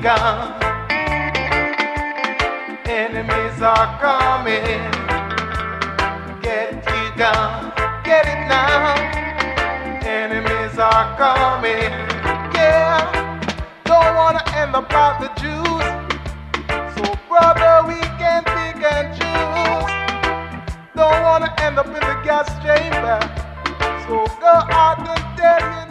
gun. Enemies are coming. Get you down. Get it now. Enemies are coming. Yeah. Don't wanna end up like the Jews. So brother, we can pick and choose. Don't wanna end up in the gas chamber. So go out and tell you